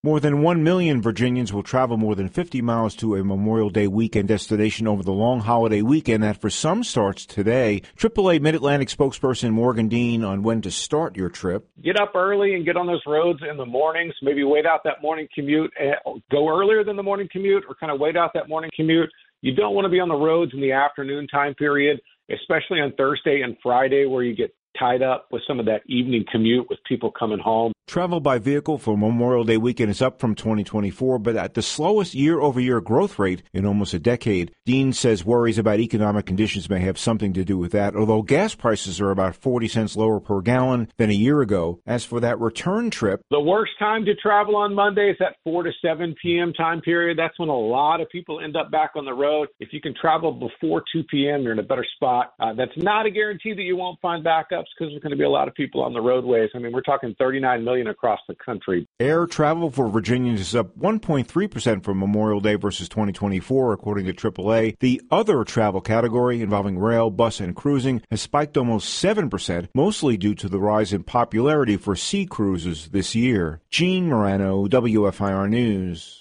More than 1 million Virginians will travel more than 50 miles to a Memorial Day weekend destination over the long holiday weekend that for some starts today. AAA Mid-Atlantic spokesperson Morgan Dean on when to start your trip. Get up early and get on those roads in the mornings. Maybe wait out that morning commute. Go earlier than the morning commute or kind of wait out that morning commute. You don't want to be on the roads in the afternoon time period, especially on Thursday and Friday where you get tied up with some of that evening commute with people coming home. Travel by vehicle for Memorial Day weekend is up from 2024, but at the slowest year-over-year growth rate in almost a decade. Dean says worries about economic conditions may have something to do with that, although gas prices are about 40 cents lower per gallon than a year ago. As for that return trip, the worst time to travel on Monday is that 4 to 7 p.m. time period. That's when a lot of people end up back on the road. If you can travel before 2 p.m., you're in a better spot. That's not a guarantee that you won't find backups because there's going to be a lot of people on the roadways. I mean, we're talking 39 million across the country. Air travel for Virginians is up 1.3% for Memorial Day versus 2024, according to AAA. The other travel category, involving rail, bus, and cruising, has spiked almost 7%, mostly due to the rise in popularity for sea cruises this year. Gene Morano, WFIR News.